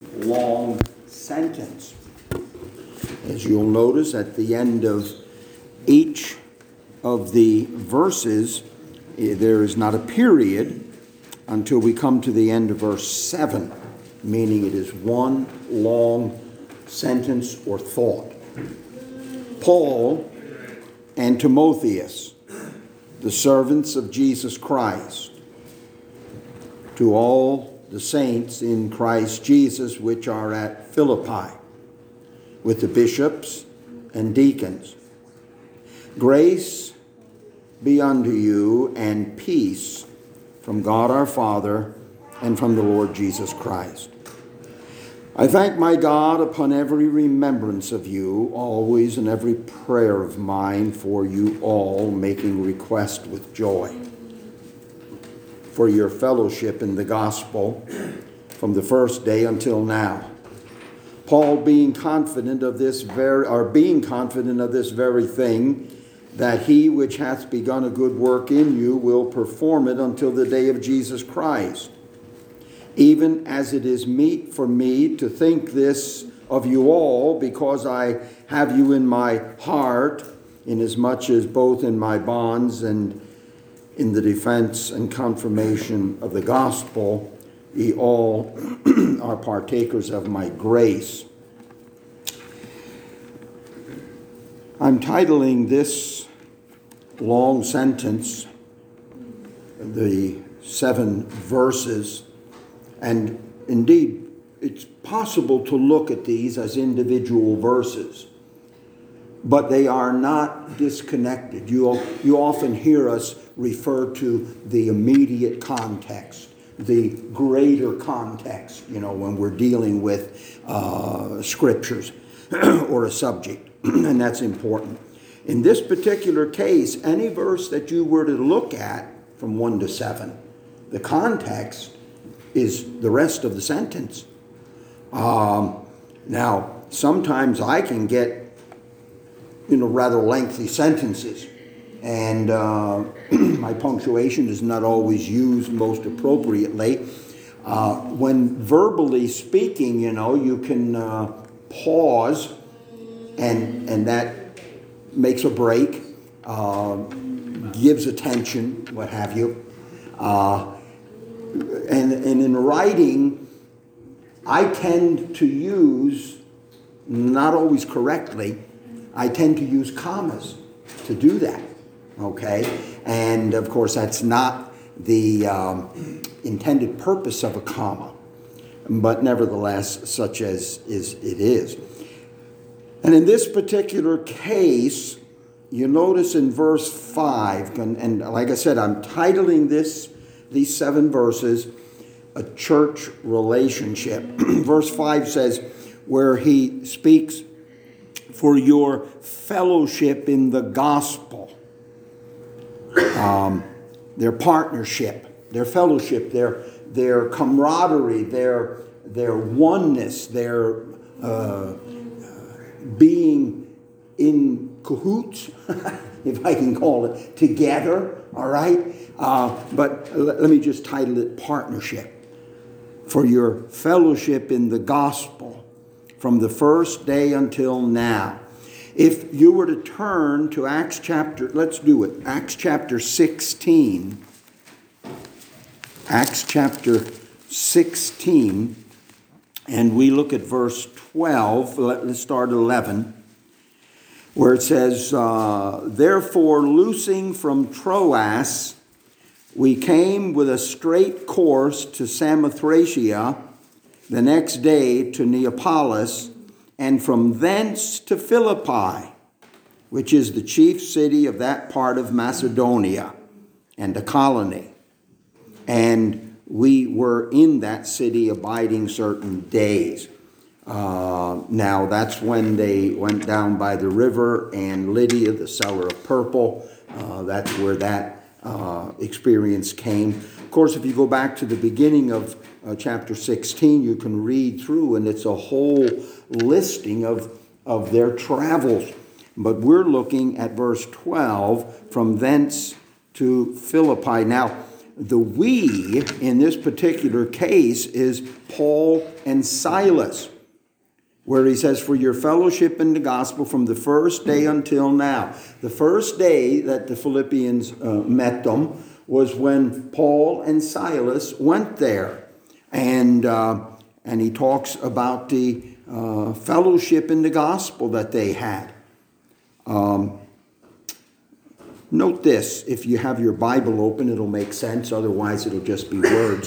long sentence. As you'll notice at the end of each of the verses, there is not a period until we come to the end of verse 7, meaning it is one long sentence or thought. Paul and Timotheus, the servants of Jesus Christ, to all the saints in Christ Jesus which are at Philippi, with the bishops and deacons. Grace be unto you and peace from God our Father and from the Lord Jesus Christ. I thank my God upon every remembrance of you, always in every prayer of mine for you all, making request with joy for your fellowship in the gospel from the first day until now. Paul being confident of this very thing, that he which hath begun a good work in you will perform it until the day of Jesus Christ. Even as it is meet for me to think this of you all, because I have you in my heart, inasmuch as both in my bonds and in the defense and confirmation of the gospel, ye all are partakers of my grace. I'm titling this long sentence, the 7 verses, and indeed it's possible to look at these as individual verses, but they are not disconnected. You often hear us refer to the immediate context, the greater context, when we're dealing with scriptures or a subject, and that's important. In this particular case, any verse that you were to look at from 1 to 7, the context is the rest of the sentence. Now, sometimes I can get rather lengthy sentences, and my punctuation is not always used most appropriately. When verbally speaking, you can pause, and that makes a break, gives attention, what have you. And in writing, I tend to use, not always correctly, I tend to use commas to do that, okay? And, of course, that's not the intended purpose of a comma, but nevertheless, such as it is. And in this particular case, you notice in verse 5, and like I said, I'm titling these 7 verses, a church relationship. Verse 5 says, where he speaks for your fellowship in the gospel, their partnership, their fellowship, their camaraderie, their oneness, their being in cahoots, if I can call it, together, all right? But let me just title it partnership. For your fellowship in the gospel from the first day until now. If you were to turn to Acts chapter 16. Acts chapter 16, and we look at verse 12. Let's start at 11, where it says, therefore, loosing from Troas, we came with a straight course to Samothracia, the next day to Neapolis, and from thence to Philippi, which is the chief city of that part of Macedonia, and a colony. And we were in that city abiding certain days. Now that's when they went down by the river, and Lydia, the seller of purple, that's where that experience came. Of course, if you go back to the beginning of chapter 16, you can read through, and it's a whole listing of their travels. But we're looking at verse 12, from thence to Philippi. Now, the we in this particular case is Paul and Silas, where he says, for your fellowship in the gospel from the first day until now. The first day that the Philippians met them was when Paul and Silas went there. And he talks about the fellowship in the gospel that they had. Note this, if you have your Bible open, it'll make sense. Otherwise, it'll just be words.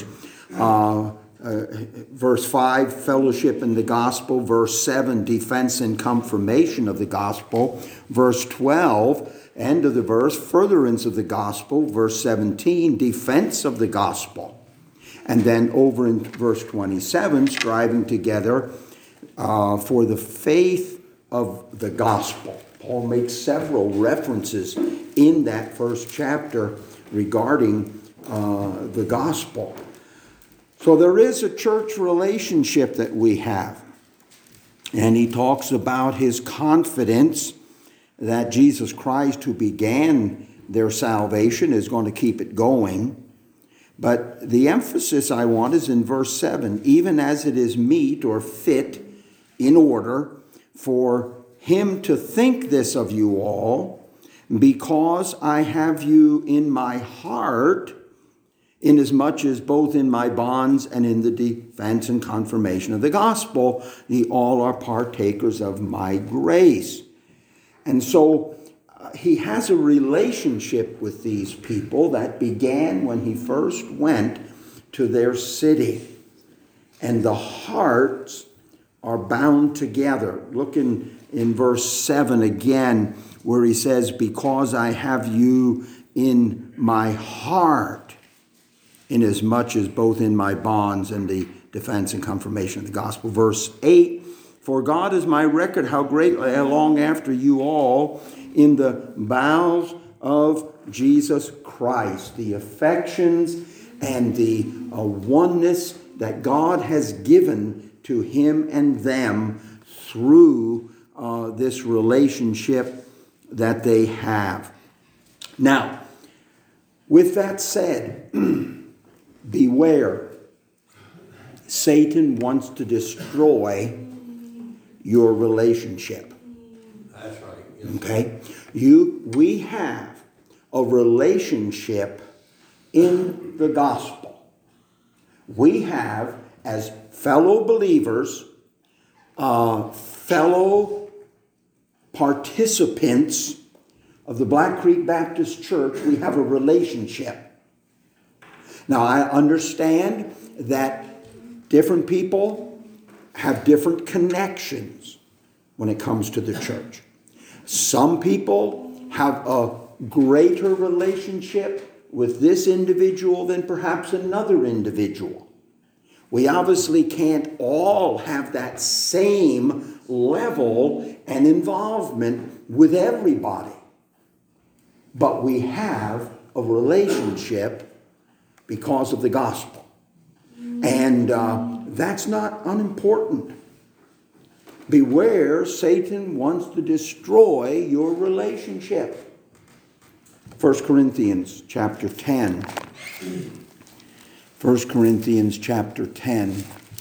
Verse 5, fellowship in the gospel. Verse 7, defense and confirmation of the gospel. Verse 12, end of the verse, furtherance of the gospel. Verse 17, defense of the gospel. And then over in verse 27, striving together for the faith of the gospel. Paul makes several references in that first chapter regarding the gospel. So there is a church relationship that we have. And he talks about his confidence that Jesus Christ, who began their salvation, is going to keep it going. But the emphasis I want is in verse 7, even as it is meet or fit in order for him to think this of you all, because I have you in my heart, inasmuch as both in my bonds and in the defense and confirmation of the gospel, ye all are partakers of my grace. And so he has a relationship with these people that began when he first went to their city. And the hearts are bound together. Look in verse 7 again, where he says, because I have you in my heart, inasmuch as both in my bonds and the defense and confirmation of the gospel. Verse 8, for God is my record, how greatly I long after you all in the bowels of Jesus Christ. The affections and the oneness that God has given to him and them through this relationship that they have. Now, with that said, beware. Satan wants to destroy your relationship. That's right. Yes. Okay? We have a relationship in the gospel. We have, as fellow believers, fellow participants of the Black Creek Baptist Church, we have a relationship. Now, I understand that different people have different connections when it comes to the church. Some people have a greater relationship with this individual than perhaps another individual. We obviously can't all have that same level and involvement with everybody. But we have a relationship because of the gospel. And that's not unimportant. Beware, Satan wants to destroy your relationship. 1 Corinthians chapter 10. 1 Corinthians chapter 10.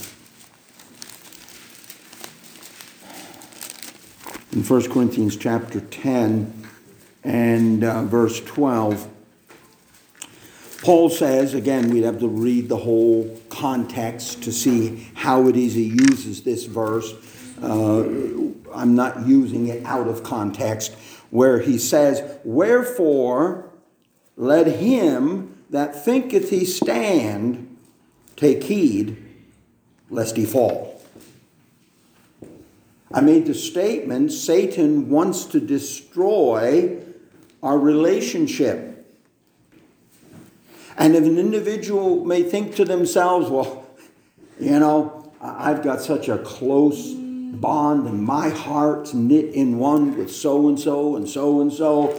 In 1 Corinthians chapter 10 and verse 12, Paul says, again, we'd have to read the whole context to see how it is he uses this verse. I'm not using it out of context, where he says, wherefore let him that thinketh he stand take heed lest he fall. I made the statement, Satan wants to destroy our relationship. And if an individual may think to themselves, well, I've got such a close bond and my heart's knit in one with so-and-so and so-and-so,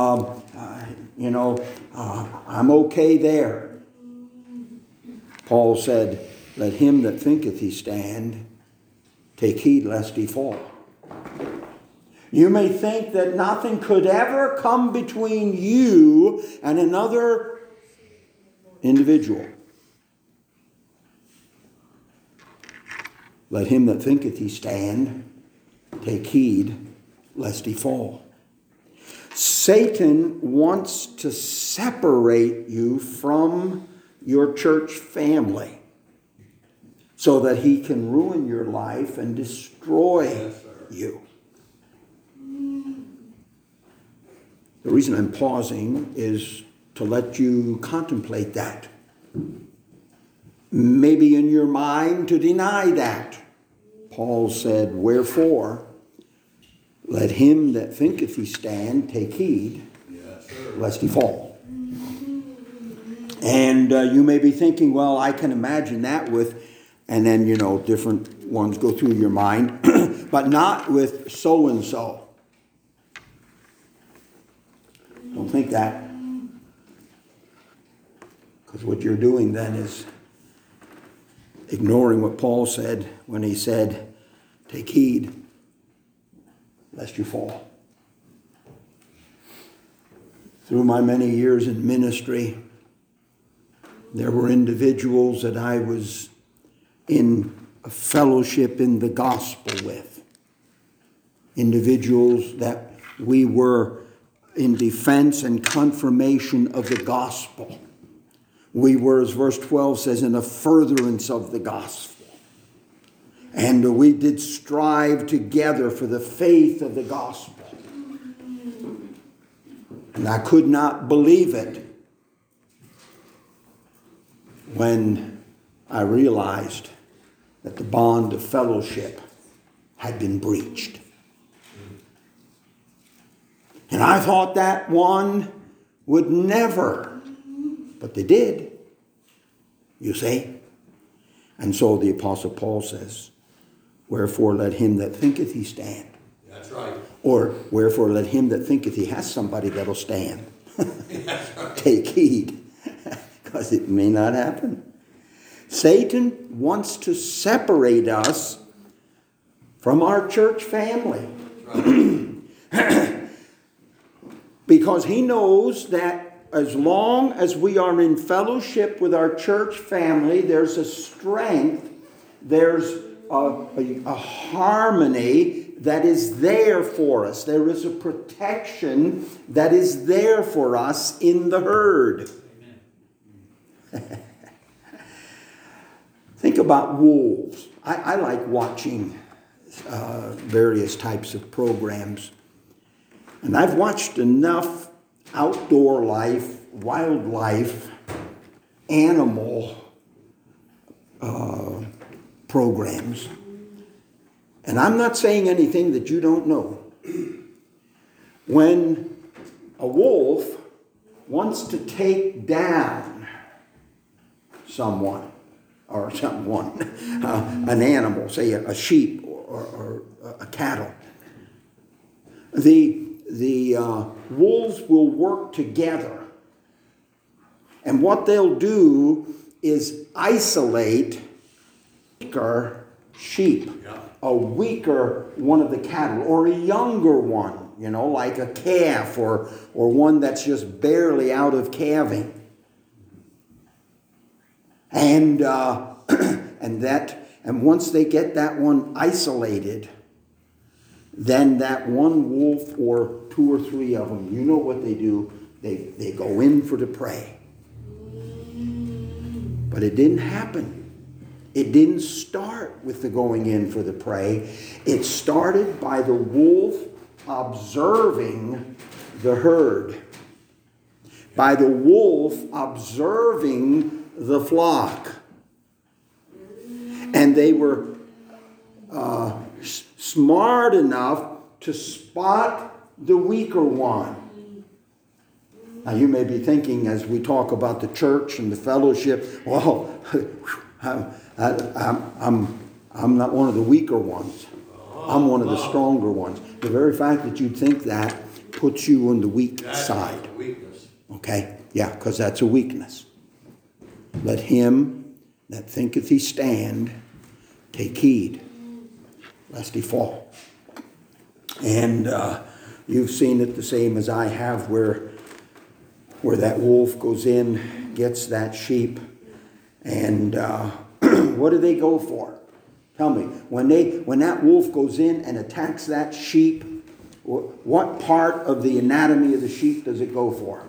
I'm okay there. Paul said, let him that thinketh he stand take heed lest he fall. You may think that nothing could ever come between you and another individual. Let him that thinketh he stand take heed lest he fall. Satan wants to separate you from your church family so that he can ruin your life and destroy you. The reason I'm pausing is to let you contemplate that. Maybe in your mind to deny that. Paul said, wherefore, let him that thinketh he stand take heed, lest he fall. And you may be thinking, well, I can imagine that with, and then, different ones go through your mind, but not with so-and-so. Don't think that. Because what you're doing then is ignoring what Paul said when he said, take heed lest you fall. Through my many years in ministry, there were individuals that I was in a fellowship in the gospel with. Individuals that we were in defense and confirmation of the gospel. We were, as verse 12 says, in a furtherance of the gospel. And we did strive together for the faith of the gospel. And I could not believe it when I realized that the bond of fellowship had been breached. And I thought that one would never, but they did. You see? And so the Apostle Paul says, wherefore let him that thinketh he stand. That's right. Or wherefore let him that thinketh he has somebody that'll stand. That's right. Take heed, because it may not happen. Satan wants to separate us from our church family. Right. Because he knows that as long as we are in fellowship with our church family, there's a strength, there's a harmony that is there for us. There is a protection that is there for us in the herd. Think about wolves. I like watching various types of programs. And I've watched enough outdoor life, wildlife, animal programs. And I'm not saying anything that you don't know. When a wolf wants to take down someone, or an animal, say a sheep or a cattle, the wolves will work together. And what they'll do is isolate a weaker sheep, a weaker one of the cattle, or a younger one, like a calf or one that's just barely out of calving. And once they get that one isolated, then that one wolf or two or three of them, you know what they do? They go in for the prey. But it didn't happen. It didn't start with the going in for the prey. It started by the wolf observing the herd. By the wolf observing the flock. And they were smart enough to spot the weaker one. Now you may be thinking, as we talk about the church and the fellowship, well, I'm not one of the weaker ones. I'm one of the stronger ones. The very fact that you think that puts you on the weak side. Weakness. Okay? Yeah, because that's a weakness. Let him that thinketh he stand take heed, lest he fall. And you've seen it the same as I have, where that wolf goes in gets that sheep, and what do they go for? Tell me, when that wolf goes in and attacks that sheep, what part of the anatomy of the sheep does it go for?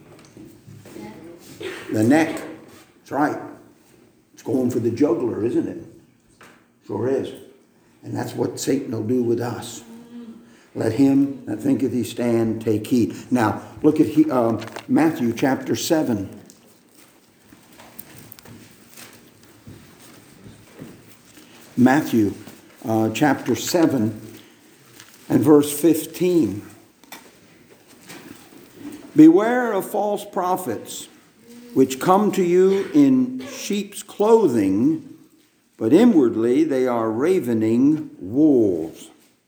The neck. That's right. It's going for the jugular, isn't it? Sure is. And that's what Satan will do with us. Let him that thinketh he stand take heed. Now, look at Matthew chapter 7. Matthew chapter 7 and verse 15. Beware of false prophets, which come to you in sheep's clothing, but inwardly they are ravening wolves.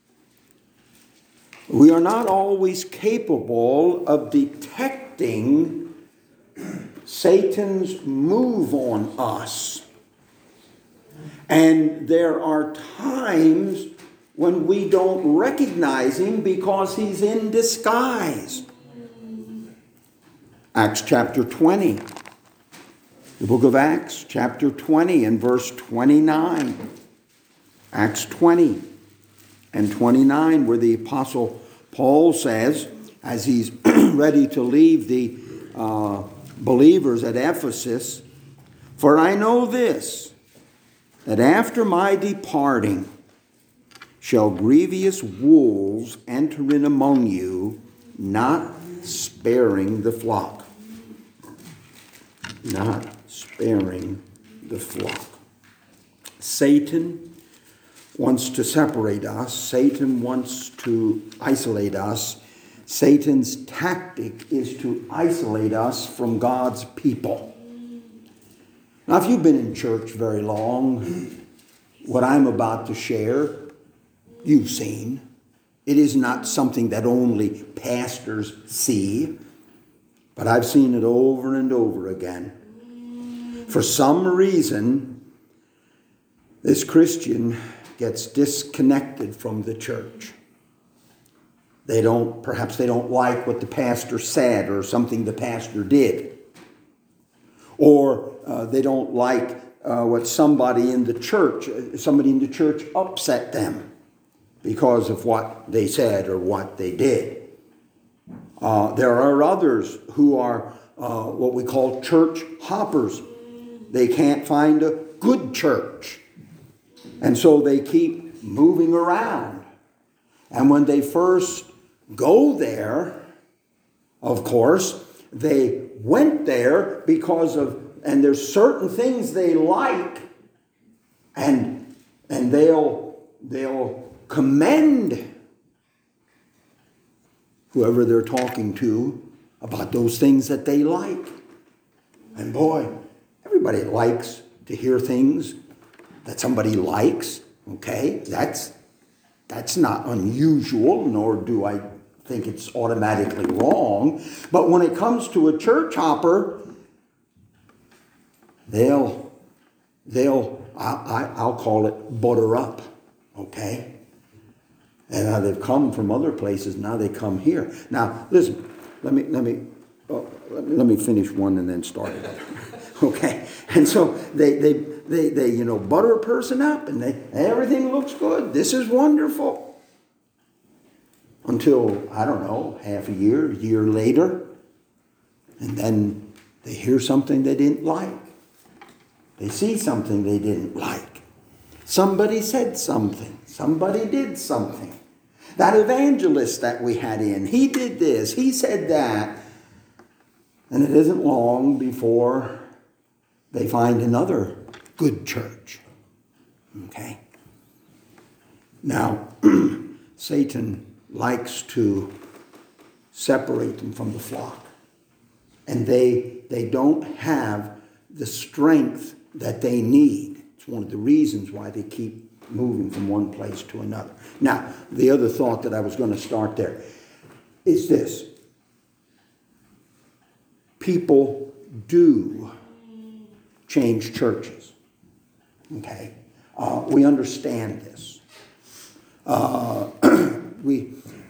We are not always capable of detecting Satan's move on us. And there are times when we don't recognize him because he's in disguise. Acts chapter 20. The book of Acts chapter 20 and verse 29. Acts 20 and 29, where the apostle Paul says, as he's ready to leave the believers at Ephesus, "For I know this, that after my departing shall grievous wolves enter in among you, not sparing the flock." Not sparing the flock. Satan wants to separate us. Satan wants to isolate us. Satan's tactic is to isolate us from God's people. Now, if you've been in church very long, what I'm about to share, you've seen. It is not something that only pastors see, but I've seen it over and over again. For some reason, this Christian gets disconnected from the church. Perhaps they don't like what the pastor said or something the pastor did. Or they don't like what somebody in the church upset them because of what they said or what they did. There are others who are what we call church hoppers. They can't find a good church. And so they keep moving around. And when they first go there, of course, they went there because of, and there's certain things they like, and they'll commend whoever they're talking to about those things that they like. And boy, everybody likes to hear things that somebody likes, okay? That's not unusual, nor do I think it's automatically wrong. But when it comes to a church hopper, I'll call it butter up, okay? And now they've come from other places, now they come here. Now, listen, let me finish one and then start it up. Okay? And so they butter a person up and everything looks good. This is wonderful. Until, I don't know, half a year later, and then they hear something they didn't like. They see something they didn't like. Somebody said something. Somebody did something. That evangelist that we had in, he did this, he said that. And it isn't long before they find another good church. Okay? Now, Satan likes to separate them from the flock. And they don't have the strength that they need. It's one of the reasons why they keep moving from one place to another. Now, the other thought that I was going to start there is this. People do change churches. Okay? We understand this. I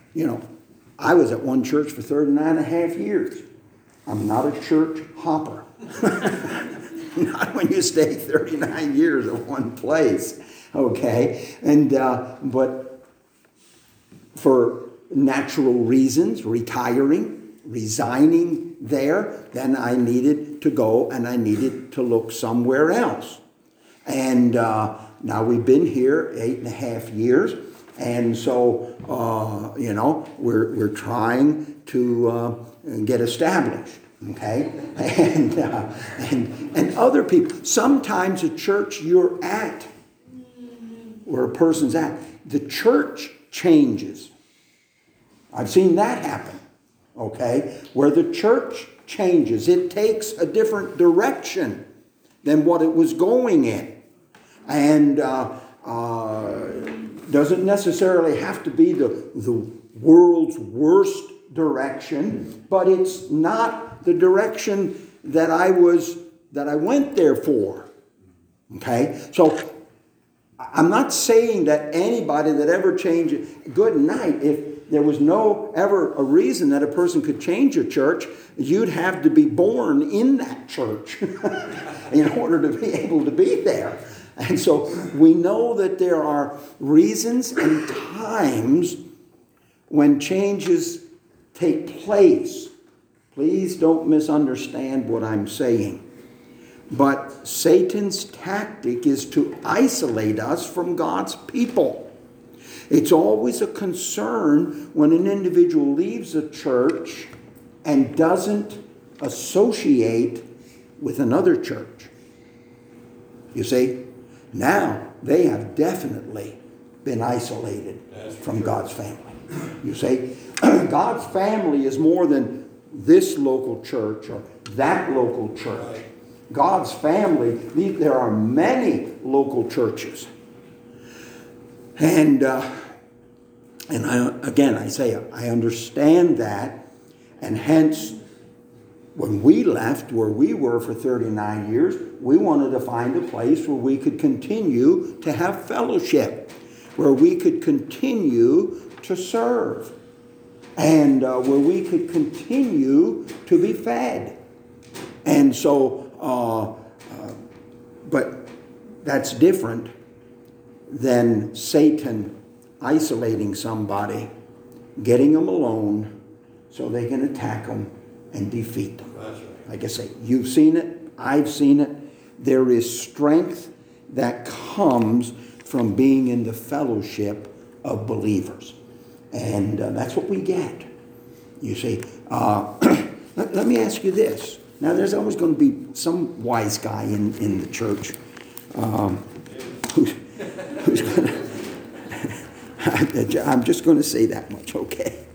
was at one church for 39 and a half years. I'm not a church hopper. Not when you stay 39 years at one place, okay? And but for natural reasons, retiring, resigning there, then I needed to go and I needed to look somewhere else. And now we've been here 8.5 years, and so we're trying to get established. Okay, and other people. Sometimes a church you're at, where a person's at, the church changes. I've seen that happen. Okay, where the church changes, it takes a different direction than what it was going in, and doesn't necessarily have to be the world's worst direction, but it's not the direction that I went there for. Okay? So I'm not saying that anybody that ever changes, good night, if there was no ever a reason that a person could change a church, you'd have to be born in that church in order to be able to be there. And so we know that there are reasons and times when changes take place. Please don't misunderstand what I'm saying. But Satan's tactic is to isolate us from God's people. It's always a concern when an individual leaves a church and doesn't associate with another church. You see, now they have definitely been isolated from God's family. You see, God's family is more than this local church or that local church. God's family, there are many local churches. And I say, I understand that. And hence, when we left where we were for 39 years, we wanted to find a place where we could continue to have fellowship, where we could continue to serve, and where we could continue to be fed. And so, but that's different than Satan isolating somebody, getting them alone so they can attack them and defeat them. That's right. Like I say, you've seen it, I've seen it. There is strength that comes from being in the fellowship of believers. And that's what we get. You see, let me ask you this. Now, there's always going to be some wise guy in the church who's going to... I'm just going to say that much, okay?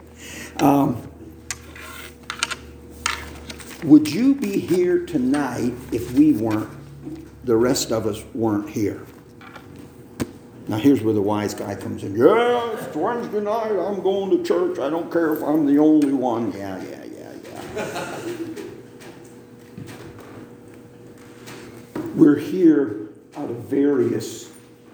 Would you be here tonight if we weren't, the rest of us weren't here? Now, here's where the wise guy comes in. Yeah, it's Wednesday night. I'm going to church. I don't care if I'm the only one. Yeah. We're here out of various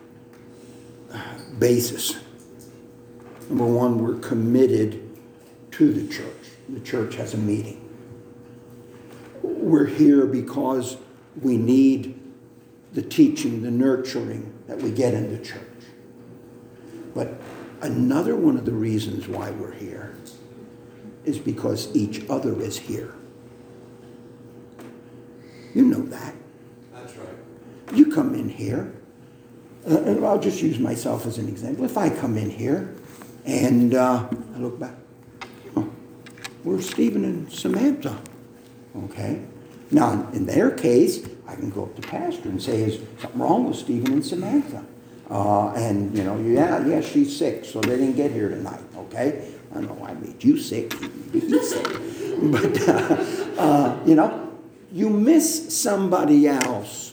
bases. Number one, we're committed to the church. The church has a meeting. We're here because we need the teaching, the nurturing that we get in the church. But another one of the reasons why we're here is because each other is here. You know that. That's right. You come in here, and I'll just use myself as an example. If I come in here and I look back, where's Stephen and Samantha? Okay. Now, in their case, I can go up to Pastor and say, is something wrong with Stephen and Samantha? And, yeah, she's sick, so they didn't get here tonight, okay? I know I made you sick, he's sick. But, you miss somebody else.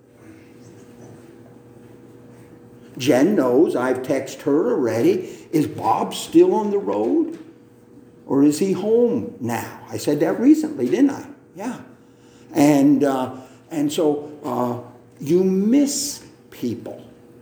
Jen knows, I've texted her already, is Bob still on the road? Or is he home now? I said that recently, didn't I? Yeah. And so you miss people.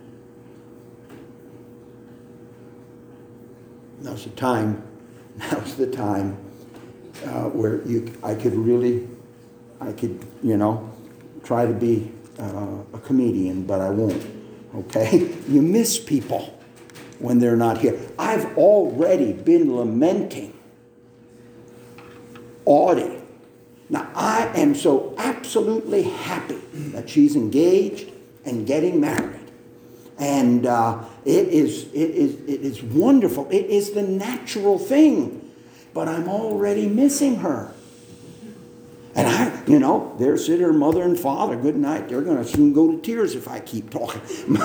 Now's the time where I could really I could, try to be a comedian, but I won't. Okay? You miss people when they're not here. I've already been lamenting Audie. Now, I am so absolutely happy that she's engaged and getting married. And it is wonderful. It is the natural thing. But I'm already missing her. And there sit her mother and father. Good night. They're going to soon go to tears if I keep talking.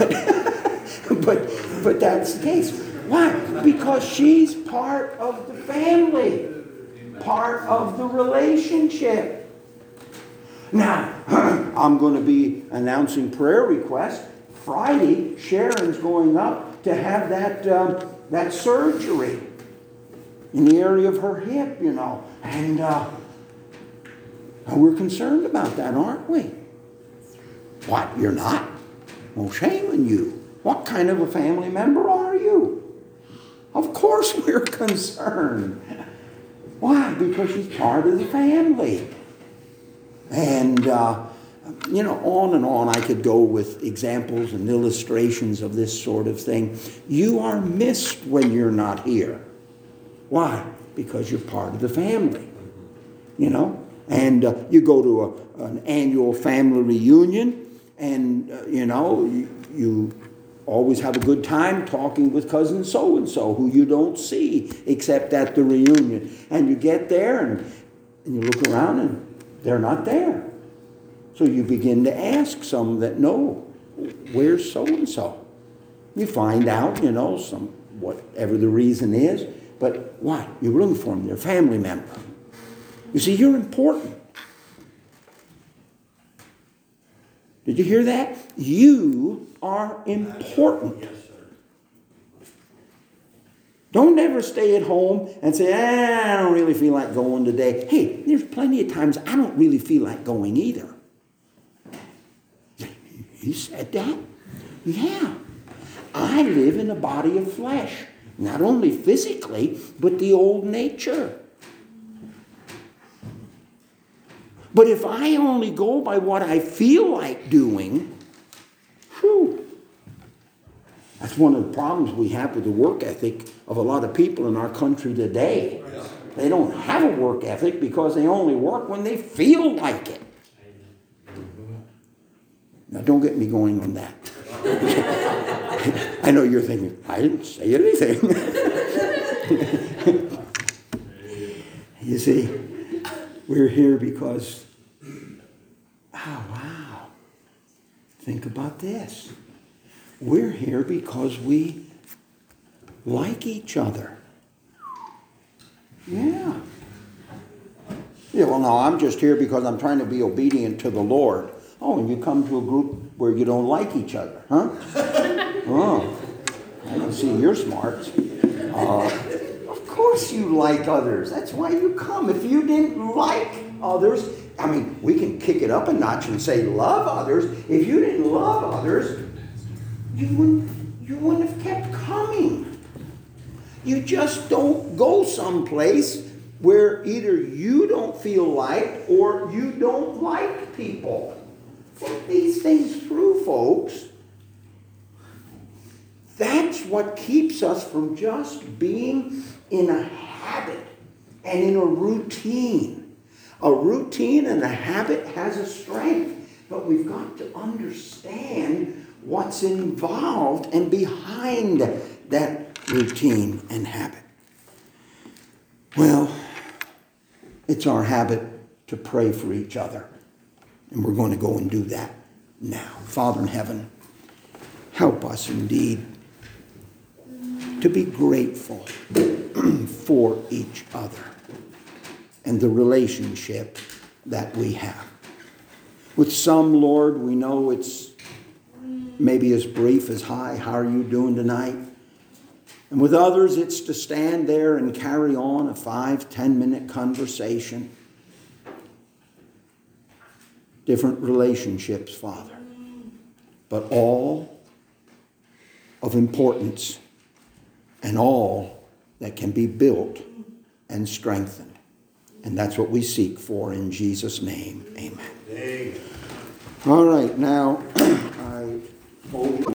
But that's the case. Why? Because she's part of the family. Part of the relationship. Now, I'm going to be announcing prayer requests. Friday, Sharon's going up to have that surgery in the area of her hip, And we're concerned about that, aren't we? What, you're not? Well, shame on you. What kind of a family member are you? Of course we're concerned. Why? Because she's part of the family. And, on and on I could go with examples and illustrations of this sort of thing. You are missed when you're not here. Why? Because you're part of the family. And you go to an annual family reunion and, you always have a good time talking with cousin so-and-so who you don't see except at the reunion. And you get there and you look around and they're not there. So you begin to ask some that know, where's so-and-so? You find out, whatever the reason is. But why? You're rooting for them. They're a family member. You see, you're important. Did you hear that? You are important. Yes, sir. Don't ever stay at home and say, I don't really feel like going today. Hey, there's plenty of times I don't really feel like going either. You said that? Yeah. I live in a body of flesh. Not only physically, but the old nature. But if I only go by what I feel like doing, that's one of the problems we have with the work ethic of a lot of people in our country today. They don't have a work ethic because they only work when they feel like it. Now, don't get me going on that. I know you're thinking, I didn't say anything. You see, we're here because, wow, think about this. We're here because we like each other. Yeah. Yeah, well, no, I'm just here because I'm trying to be obedient to the Lord. Oh, and you come to a group where you don't like each other, huh? Oh, I can see you're smart. Of course you like others. That's why you come. If you didn't like others, we can kick it up a notch and say love others. If you didn't love others, you wouldn't have kept coming. You just don't go someplace where either you don't feel like or you don't like people. Think these things through, folks. That's what keeps us from just being in a habit and in a routine. A routine and a habit has a strength, but we've got to understand what's involved and behind that routine and habit. Well, it's our habit to pray for each other. And we're going to go and do that now. Father in heaven, help us indeed to be grateful for each other and the relationship that we have. With some, Lord, we know it's maybe as brief as, hi, how are you doing tonight? And with others, it's to stand there and carry on a 5-10 minute conversation. Different relationships, Father, but all of importance and all that can be built and strengthened. And that's what we seek for in Jesus' name. Amen. All right, now I